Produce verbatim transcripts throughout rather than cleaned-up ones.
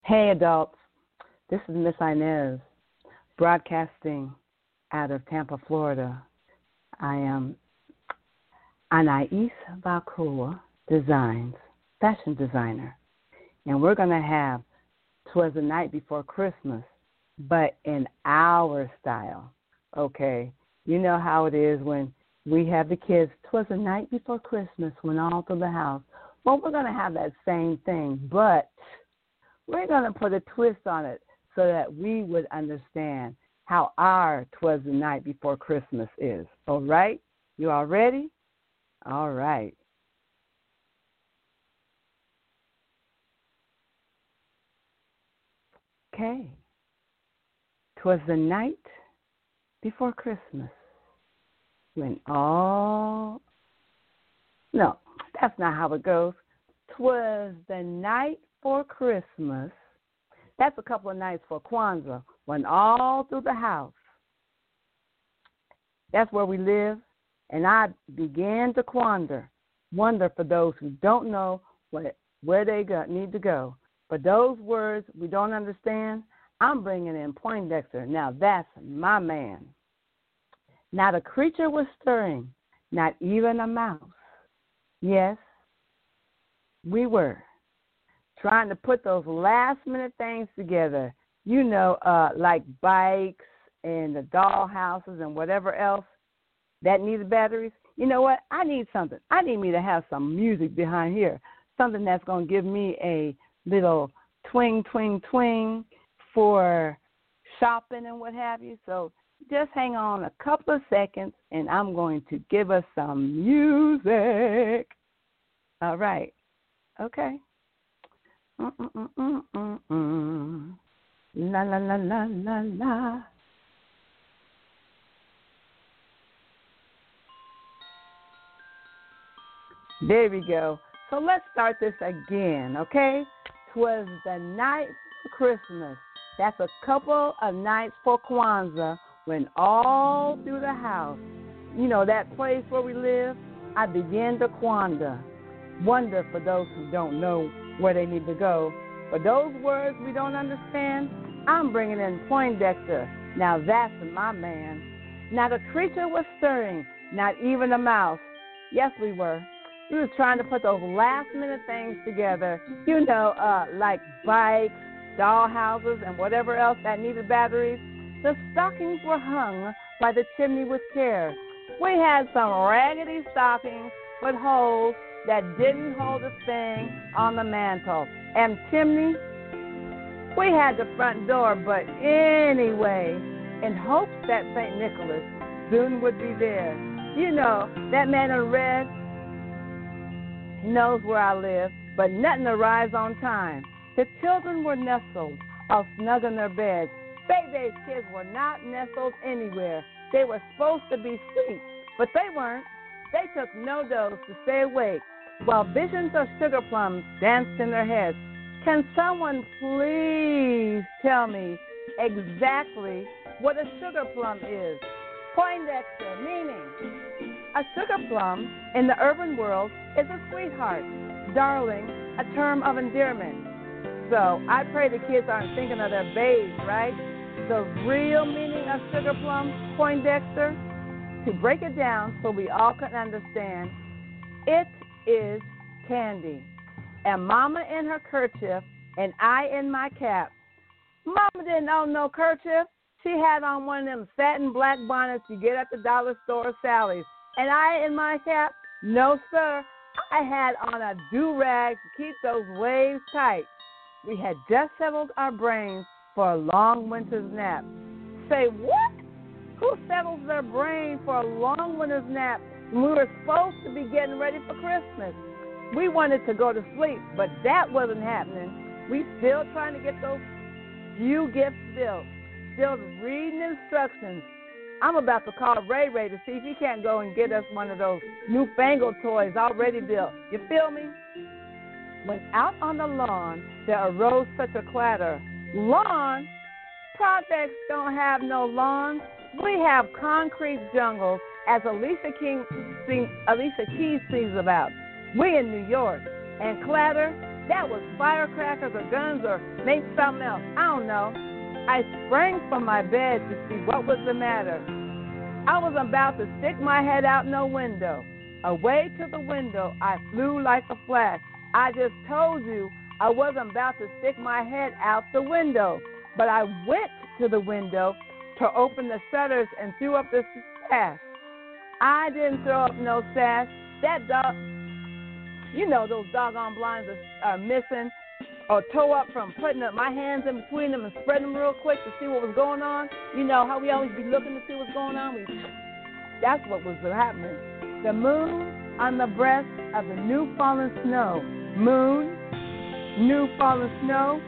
Hey, adults. This is Miss Inez, broadcasting out of Tampa, Florida. I am Anais Valcoa Designs, fashion designer. And we're going to have "'Twas the Night Before Christmas," but in our style, okay? You know how it is when we have the kids, "'Twas the night before Christmas, when all through the house." Well, we're going to have that same thing, but we're going to put a twist on it so that we would understand how our "'Twas the Night Before Christmas" is. All right? You all ready? All right. Okay. "'Twas the night before Christmas when all... No, that's not how it goes. "'Twas the night for Christmas." That's a couple of nights for Kwanzaa, when all through the house. That's where we live, and I began to quander, wonder for those who don't know what, where they go, need to go. For those words we don't understand, I'm bringing in Poindexter. Now that's my man. Not a creature was stirring, not even a mouse. Yes, we were trying to put those last-minute things together, you know, uh, like bikes and the doll houses and whatever else that needs batteries. You know what? I need something. I need me to have some music behind here, something that's going to give me a little twing, twing, twing for shopping and what have you. So just hang on a couple of seconds, and I'm going to give us some music. All right. Okay. Mm-mm-mm-mm-mm. La, la, la, la, la, la. There we go. So let's start this again, okay? "'Twas the night for Christmas." That's a couple of nights for Kwanzaa, when all through the house, you know, that place where we live, I began to quander. Wonder for those who don't know where they need to go. For those words we don't understand, I'm bringing in Poindexter. Now that's my man. Not a creature was stirring, not even a mouse. Yes, we were. We were trying to put those last-minute things together, you know, uh, like bikes, doll houses, and whatever else that needed batteries. The stockings were hung by the chimney with care. We had some raggedy stockings with holes that didn't hold a thing on the mantle. And chimney, we had the front door, but anyway, in hopes that Saint Nicholas soon would be there. You know, that man in red knows where I live, but nothing arrives on time. The children were nestled, all snug in their beds. Baby's kids were not nestled anywhere. They were supposed to be asleep, but they weren't. They took no dose to stay awake, while visions of sugar plums danced in their heads. Can someone please tell me exactly what a sugar plum is? Poindexter, meaning. A sugar plum in the urban world is a sweetheart, darling, a term of endearment. So I pray the kids aren't thinking of their babes, right? The real meaning of sugar plum, Poindexter, to break it down so we all can understand, it is candy. And Mama in her kerchief and I in my cap. Mama didn't own no kerchief. She had on one of them satin black bonnets you get at the dollar store or Sally's. And I in my cap, no sir, I had on a do-rag to keep those waves tight. We had just settled our brains for a long winter's nap. Say what? Who settles their brain for a long winter's nap when we were supposed to be getting ready for Christmas? We wanted to go to sleep, but that wasn't happening. We still trying to get those few gifts built, still reading instructions. I'm about to call Ray Ray to see if he can't go and get us one of those newfangled toys already built. You feel me? When out on the lawn, there arose such a clatter. Lawn? Projects don't have no lawns. We have concrete jungles, as Alicia King sing, Alicia Keys sings about. We in New York. And clatter? That was firecrackers or guns or maybe something else. I don't know. I sprang from my bed to see what was the matter. I was about to stick my head out no window. Away to the window, I flew like a flash. I just told you I wasn't about to stick my head out the window, but I went to the window to open the shutters and threw up the sash. I didn't throw up no sash. That dog, you know, those doggone blinds are, are missing or toe up from putting up my hands in between them and spreading them real quick to see what was going on. You know how we always be looking to see what's going on? We, that's what was happening. The moon on the breast of the new fallen snow. Moon, new fallen snow.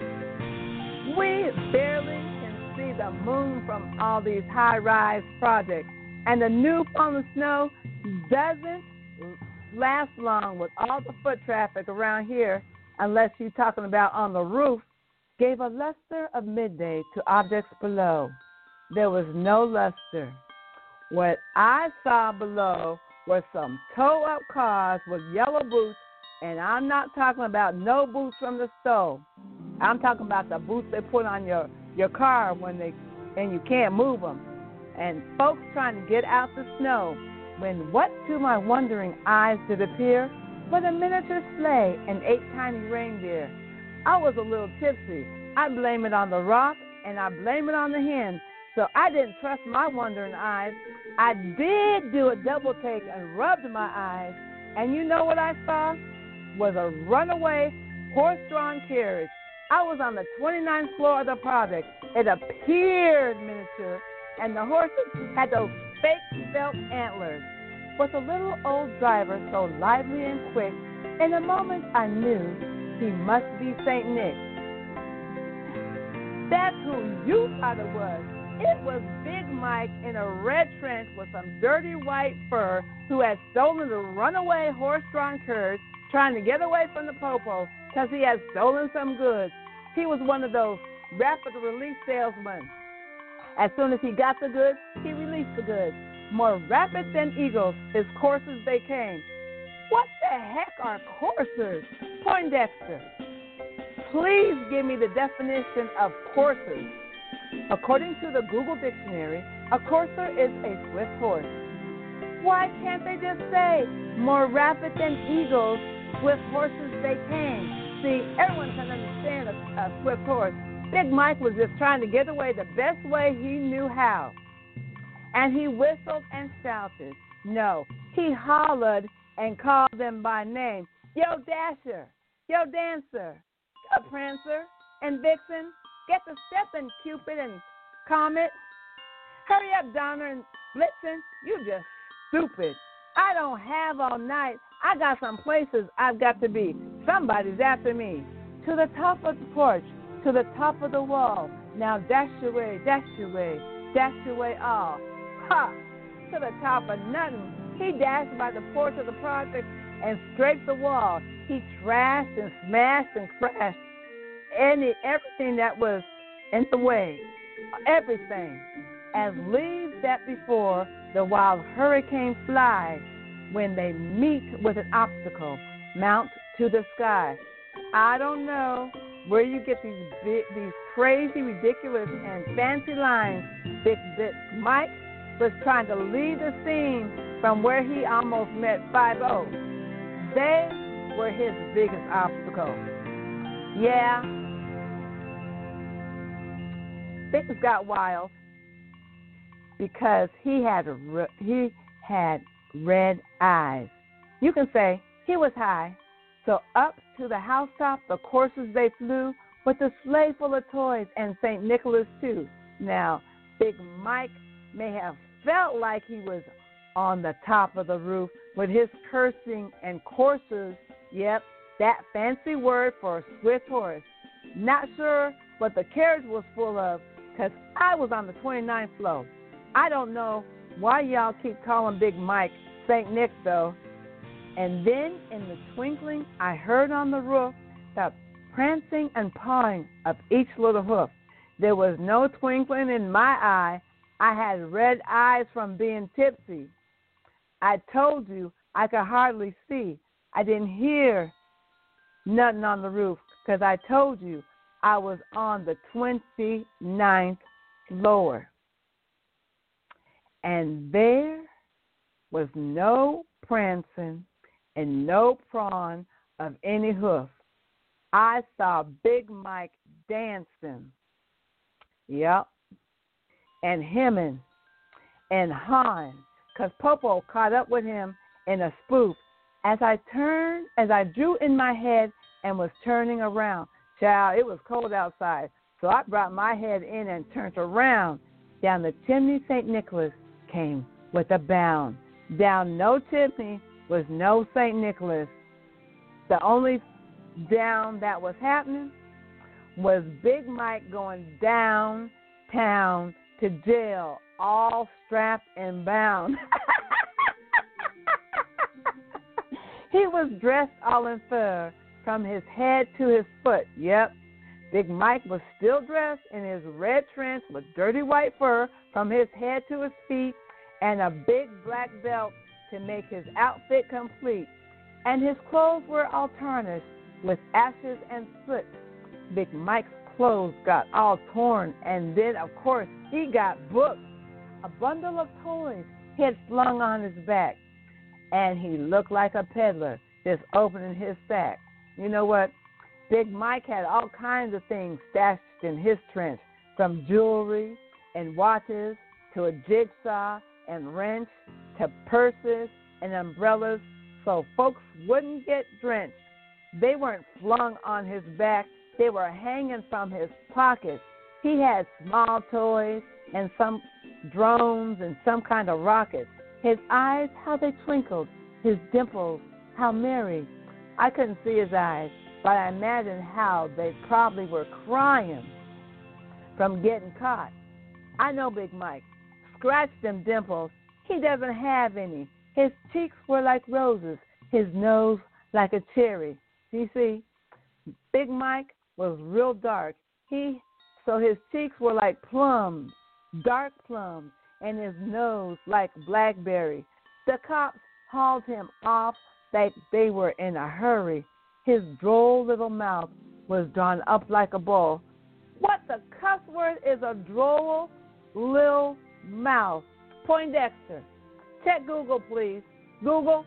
We barely can see the moon from all these high-rise projects. And the new fallen snow doesn't last long with all the foot traffic around here, unless you're talking about on the roof, gave a luster of midday to objects below. There was no luster. What I saw below were some toe-up cars with yellow boots, and I'm not talking about no boots from the stove. I'm talking about the boots they put on your, your car when they and you can't move them. And folks trying to get out the snow, when what to my wondering eyes did appear but a miniature sleigh and eight tiny reindeer. I was a little tipsy. I blame it on the rock, and I blame it on the hen, so I didn't trust my wondering eyes. I did do a double take and rubbed my eyes, and you know what I saw? Was a runaway horse-drawn carriage. I was on the twenty-ninth floor of the project. It appeared miniature, and the horses had those fake felt antlers. With a little old driver so lively and quick, in a moment I knew he must be Saint Nick. That's who you thought it was. It was Big Mike in a red trench with some dirty white fur who had stolen the runaway horse-drawn carriage, trying to get away from the popo because he had stolen some goods. He was one of those rapid release salesmen. As soon as he got the goods, he released the goods. More rapid than eagles, his coursers they came. What the heck are coursers? Poindexter, please give me the definition of coursers. According to the Google Dictionary, a courser is a swift horse. Why can't they just say, more rapid than eagles, swift horses they came? See, everyone can understand a, a swift horse. Big Mike was just trying to get away the best way he knew how. And he whistled and shouted. No, he hollered and called them by name. Yo, Dasher, yo, Dancer, yo, Prancer, and Vixen, get the steppin', Cupid and Comet. Hurry up, Donner and Blitzen, you just stupid. I don't have all night. I got some places I've got to be. Somebody's after me. To the top of the porch, to the top of the wall. Now dash your way, dash your way, dash your way all. Ha! To the top of nothing. He dashed by the porch of the project and scraped the wall. He trashed and smashed and crashed any everything that was in the way. Everything. As leaves that before the wild hurricane fly when they meet with an obstacle, mount to the sky. I don't know where you get these big, these crazy, ridiculous, and fancy lines. Big, big Mike was trying to leave the scene from where he almost met five oh. They were his biggest obstacle. Yeah, things got wild because he had a, he had red eyes. You can say he was high, so up to the housetop the coursers they flew with a sleigh full of toys and Saint Nicholas too. Now, Big Mike may have felt like he was on the top of the roof with his cursing and coursers. Yep, that fancy word for a swift horse. Not sure what the carriage was full of because I was on the twenty-ninth floor. I don't know why y'all keep calling Big Mike Saint Nick, though. And then, in the twinkling, I heard on the roof the prancing and pawing of each little hoof. There was no twinkling in my eye. I had red eyes from being tipsy. I told you I could hardly see. I didn't hear nothing on the roof, because I told you I was on the twenty-ninth floor. And there was no prancing and no prawn of any hoof. I saw Big Mike dancing. Yep. And hemming and hawing, because Popo caught up with him in a spoof. As I turned, as I drew in my head and was turning around, child, it was cold outside, so I brought my head in and turned around. Down the chimney Saint Nicholas came with a bound. Down no chimney was no Saint Nicholas. The only down that was happening was Big Mike going downtown to jail, all strapped and bound. He was dressed all in fur from his head to his foot. Yep, Big Mike was still dressed in his red trench with dirty white fur from his head to his feet and a big black belt to make his outfit complete. And his clothes were all tarnished with ashes and soot. Big Mike's clothes got all torn, and then, of course, he got booked. A bundle of toys he had flung on his back, and he looked like a peddler just opening his sack. You know what? Big Mike had all kinds of things stashed in his trench, from jewelry and watches to a jigsaw and wrench to purses and umbrellas, so folks wouldn't get drenched. They weren't flung on his back. They were hanging from his pockets. He had small toys and some drones and some kind of rockets. His eyes, how they twinkled. His dimples, how merry. I couldn't see his eyes, but I imagined how they probably were crying from getting caught. I know Big Mike. Scratch them dimples. He doesn't have any. His cheeks were like roses, his nose like a cherry. You see, Big Mike was real dark. He so his cheeks were like plums, dark plums, and his nose like blackberry. The cops hauled him off like they were in a hurry. His droll little mouth was drawn up like a bowl. What the cuss word is a droll little mouth? Poindexter. Check Google, please. Google,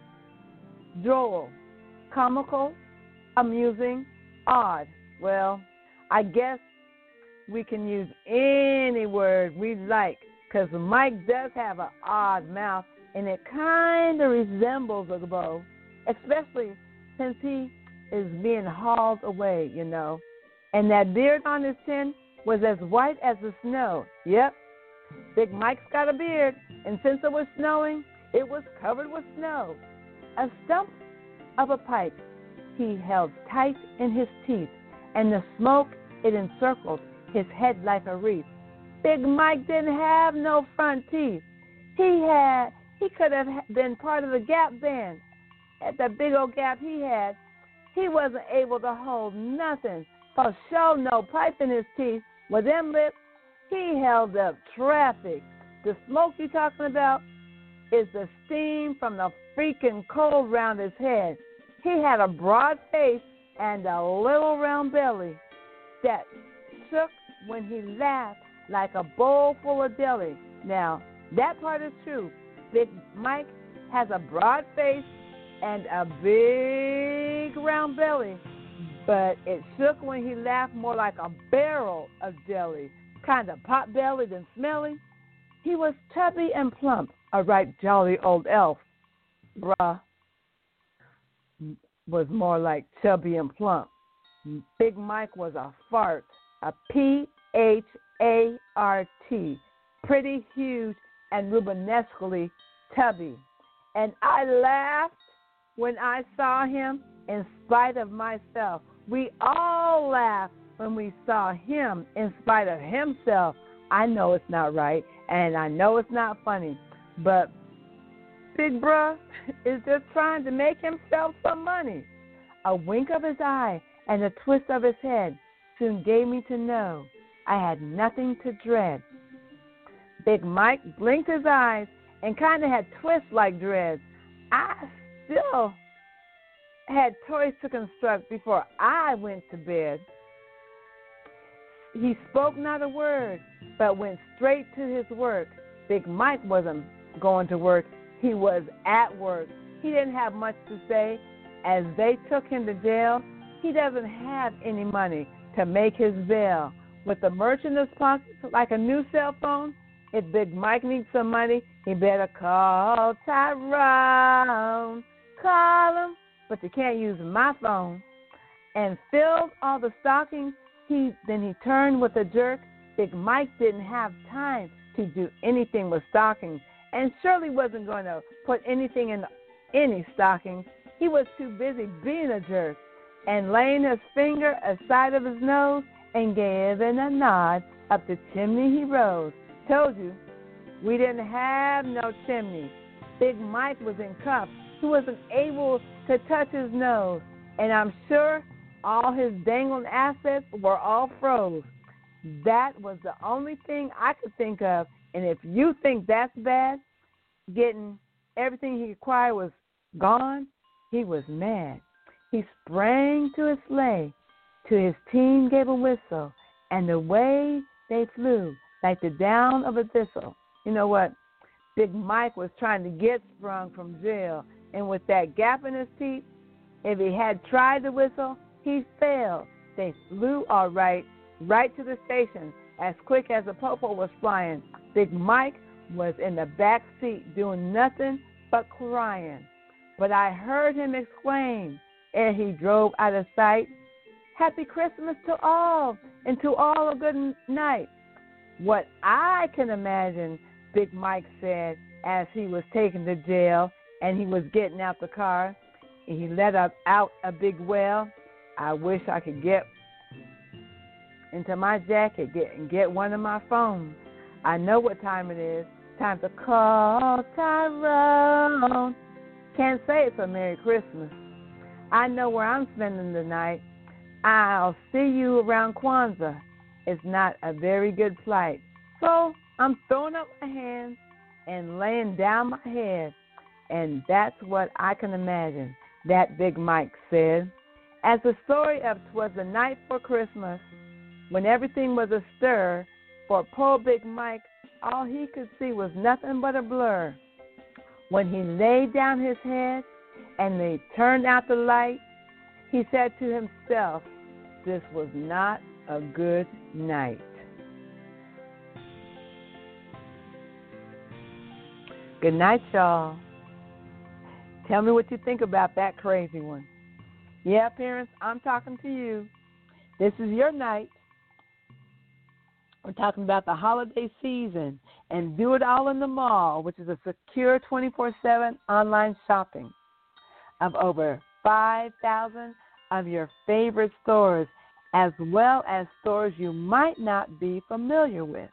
droll, comical, amusing, odd. Well, I guess we can use any word we like, because Mike does have an odd mouth, and it kind of resembles a bow, especially since he is being hauled away, you know. And that beard on his chin was as white as the snow. Yep, Big Mike's got a beard, and since it was snowing, it was covered with snow. A stump of a pipe he held tight in his teeth, and the smoke, it encircled his head like a wreath. Big Mike didn't have no front teeth. He had, he could have been part of the Gap band. At the big old gap he had, he wasn't able to hold nothing. For sure, no pipe in his teeth. With them lips, he held up traffic. The smoke you talking about is the steam from the freaking coal round his head. He had a broad face and a little round belly that shook when he laughed like a bowl full of jelly. Now, that part is true. Big Mike has a broad face and a big round belly, but it shook when he laughed more like a barrel of jelly, kind of pot-bellied and smelly. He was chubby and plump, a right jolly old elf. Bruh was more like chubby and plump. Big Mike was a fart, a P H A R T, pretty huge and rubenesquely tubby. And I laughed when I saw him in spite of myself. We all laughed when we saw him in spite of himself. I know it's not right, and I know it's not funny, but Big Bruh is just trying to make himself some money. A wink of his eye and a twist of his head soon gave me to know I had nothing to dread. Big Mike blinked his eyes and kind of had twists like dreads. I still had toys to construct before I went to bed. He spoke not a word, but went straight to his work. Big Mike wasn't going to work. He was at work. He didn't have much to say. As they took him to jail, he doesn't have any money to make his bail. With the merch in his pocket, like a new cell phone, if Big Mike needs some money, he better call Tyrone. Call him, but you can't use my phone. And filled all the stockings. He then he turned with a jerk. Big Mike didn't have time to do anything with stockings, and surely wasn't going to put anything in any stockings. He was too busy being a jerk. And laying his finger aside of his nose and giving a nod, up the chimney he rose. Told you, we didn't have no chimney. Big Mike was in cuffs. He wasn't able to touch his nose, and I'm sure all his dangling assets were all froze. That was the only thing I could think of, and if you think that's bad, getting everything he acquired was gone, he was mad. He sprang to his sleigh, to his team gave a whistle, and away they flew like the down of a thistle. You know what? Big Mike was trying to get sprung from jail, and with that gap in his teeth, if he had tried to whistle, he failed. They flew all right, right to the station, as quick as a popo was flying. Big Mike was in the back seat doing nothing but crying. But I heard him exclaim, ere he drove out of sight, "Happy Christmas to all, and to all a good night." What I can imagine, Big Mike said as he was taken to jail and he was getting out the car, and he let up, out a big wail. I wish I could get into my jacket get, and get one of my phones. I know what time it is. Time to call Tyrone. Can't say it's a Merry Christmas. I know where I'm spending the night. I'll see you around Kwanzaa. It's not a very good flight. So I'm throwing up my hands and laying down my head. And that's what I can imagine, that Big Mike said. As the story of 'Twas the Night for Christmas, when everything was astir, for poor Big Mike, all he could see was nothing but a blur. When he laid down his head and they turned out the light, he said to himself, this was not a good night. Good night, y'all. Tell me what you think about that crazy one. Yeah, parents, I'm talking to you. This is your night. We're talking about the holiday season and Do It All in the Mall, which is a secure twenty-four seven online shopping of over five thousand of your favorite stores, as well as stores you might not be familiar with.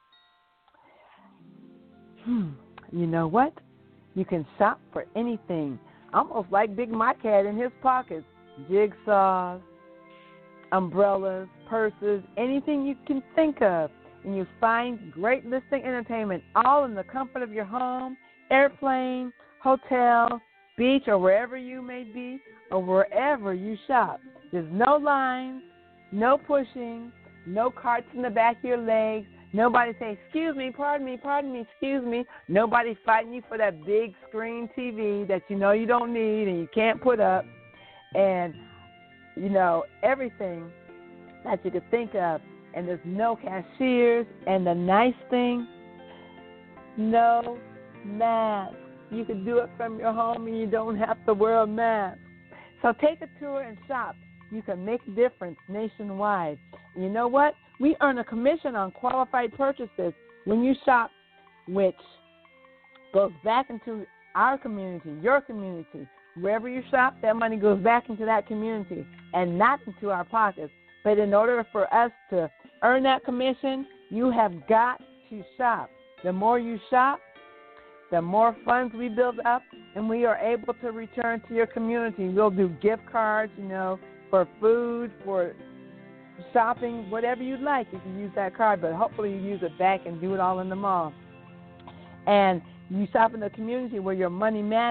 Hmm. You know what? You can shop for anything, almost like Big Mike had in his pockets. Jigsaws, umbrellas, purses, anything you can think of. And you find great listening entertainment all in the comfort of your home, airplane, hotel, beach, or wherever you may be, or wherever you shop. There's no lines, no pushing, no carts in the back of your legs. Nobody saying, excuse me, pardon me, pardon me, excuse me. Nobody fighting you for that big screen T V that you know you don't need and you can't put up. And, you know, everything that you could think of. And there's no cashiers. And the nice thing, no mask. You can do it from your home and you don't have to wear a mask. So take a tour and shop. You can make a difference nationwide. And you know what? We earn a commission on qualified purchases when you shop, which goes back into our community, your community. Wherever you shop, that money goes back into that community and not into our pockets. But in order for us to earn that commission, you have got to shop. The more you shop, the more funds we build up, and we are able to return to your community. We'll do gift cards, you know, for food, for shopping, whatever you'd like. You can use that card, but hopefully you use it back and do it all in the mall. And you shop in the community where your money matters.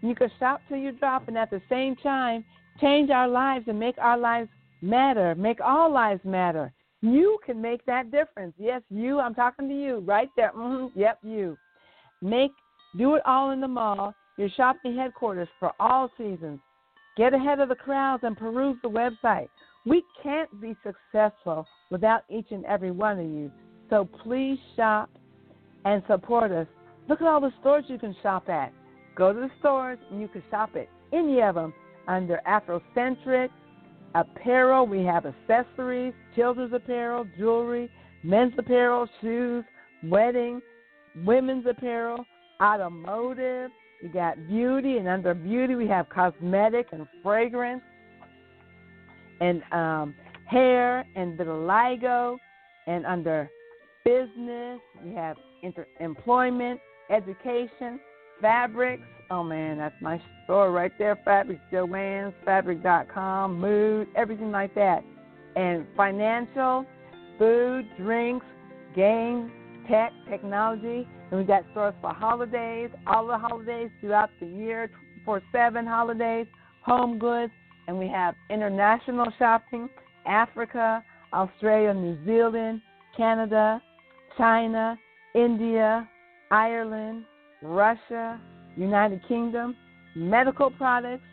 You can shop till you drop, and at the same time, change our lives and make our lives matter. Make all lives matter. You can make that difference. Yes, you. I'm talking to you right there. Mm-hmm. Yep, you. Make do it all in the mall. Your shopping headquarters for all seasons. Get ahead of the crowds and peruse the website. We can't be successful without each and every one of you. So please shop and support us. Look at all the stores you can shop at. Go to the stores and you can shop at any of them under Afrocentric, apparel. We have accessories, children's apparel, jewelry, men's apparel, shoes, wedding, women's apparel, automotive. We got beauty, and under beauty we have cosmetic and fragrance, and um, hair and vitiligo. And under business we have inter- employment, education, fabrics. Oh man, that's my store right there. Fabrics, Joann's, fabric dot com, mood, everything like that. And financial, food, drinks, games, tech, technology. And we got stores for holidays, all the holidays throughout the year, twenty-four seven holidays, home goods. And we have international shopping, Africa, Australia, New Zealand, Canada, China, India, Ireland, Russia, United Kingdom, medical products.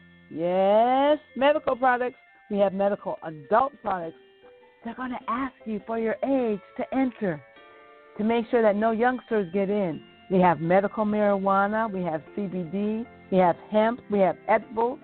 Yes, medical products. We have medical adult products. They're going to ask you for your age to enter, to make sure that no youngsters get in. We have medical marijuana, we have C B D, we have hemp, we have edibles,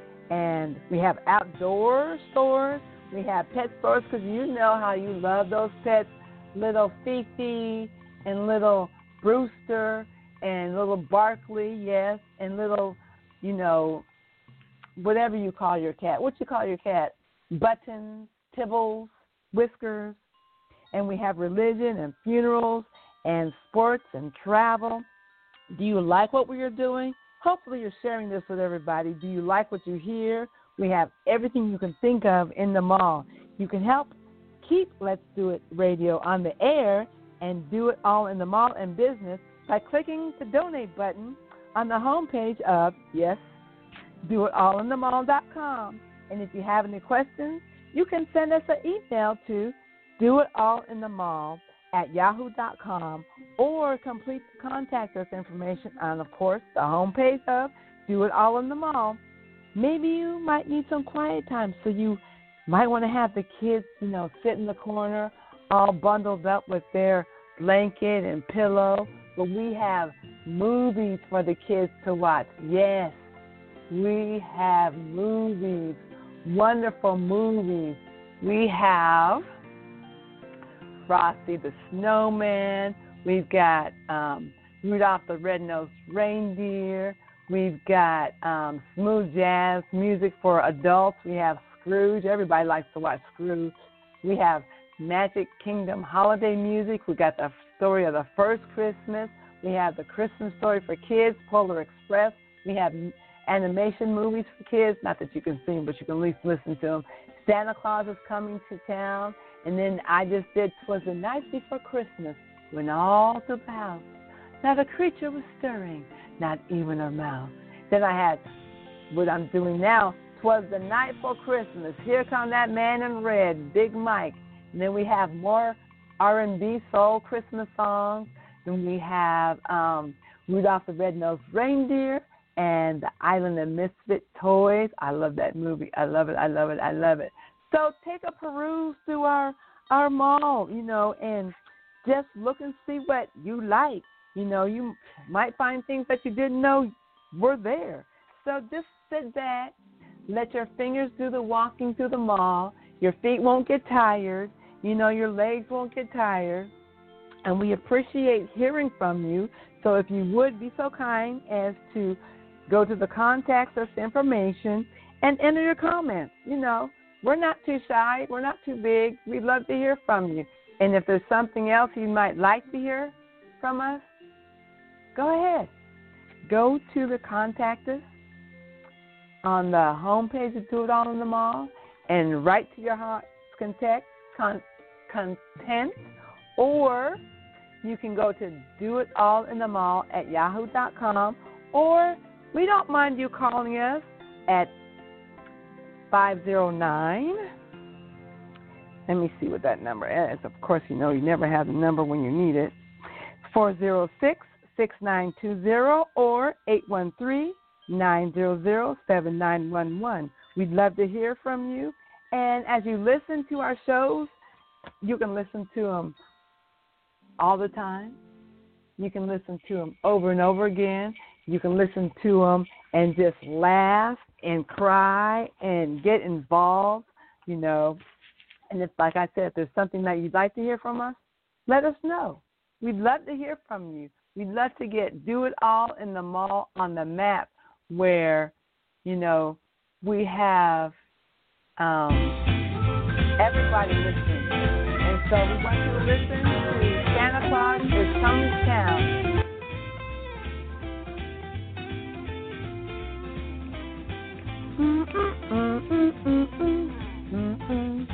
and we have outdoor stores. We have pet stores, because you know how you love those pets, little Fifi and little Brewster and little Barkley, yes, and little, you know, whatever you call your cat. What you call your cat? Buttons, Tibbles, Whiskers. And we have religion and funerals and sports and travel. Do you like what we are doing? Hopefully you're sharing this with everybody. Do you like what you hear? We have everything you can think of in the mall. You can help keep Let's Do It Radio on the air and do it all in the mall and business by clicking the donate button on the homepage of, yes, do it all in the mall dot com. And if you have any questions, you can send us an email to doitallinthemall at yahoo dot com or complete the contact us information on, of course, the homepage of Do It All in the Mall. Maybe you might need some quiet time, so you might want to have the kids, you know, sit in the corner all bundled up with their blanket and pillow. But we have movies for the kids to watch. Yes, we have movies, wonderful movies. We have Frosty the Snowman. We've got um, Rudolph the Red-Nosed Reindeer. We've got um, smooth jazz music for adults. We have Scrooge. Everybody likes to watch Scrooge. We have Magic Kingdom holiday music. We got the story of the first Christmas. We have the Christmas story for kids, Polar Express. We have animation movies for kids. Not that you can see them, but you can at least listen to them. Santa Claus is coming to town. And then I just did "'Twas the Night Before Christmas, when all through the house not a creature was stirring, not even a mouse." Then I had what I'm doing now, "'Twas the Night Before Christmas, Here Come That Man in Red, Big Mike." And then we have more R and B soul Christmas songs. Then we have um, Rudolph the Red-Nosed Reindeer and The Island of Misfit Toys. I love that movie. I love it. I love it. I love it. So take a peruse through our, our mall, you know, and just look and see what you like. You know, you might find things that you didn't know were there. So just sit back, let your fingers do the walking through the mall. Your feet won't get tired. You know, your legs won't get tired. And we appreciate hearing from you. So if you would be so kind as to go to the contact us information and enter your comments. You know, we're not too shy. We're not too big. We'd love to hear from you. And if there's something else you might like to hear from us, go ahead. Go to the contact us on the homepage of Do It All in the Mall and write to your heart's content, con, content, or you can go to Do It All in the Mall at yahoo dot com, or we don't mind you calling us at five oh nine. Let me see what that number is. Of course, you know you never have the number when you need it. four oh six, six nine two zero or eight one three, nine zero zero, seven nine one one. We'd love to hear from you. And as you listen to our shows, you can listen to them all the time. You can listen to them over and over again. You can listen to them and just laugh and cry and get involved, you know. And if, like I said, if there's something that you'd like to hear from us, let us know. We'd love to hear from you. We'd love to get Do It All in the Mall on the map where, you know, we have um, everybody listening. And so we want you to listen to Santa Claus is Coming to Town. Mm-mm, mm-mm, mm-mm, mm-mm.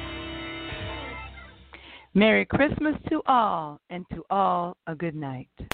Merry Christmas to all, and to all a good night.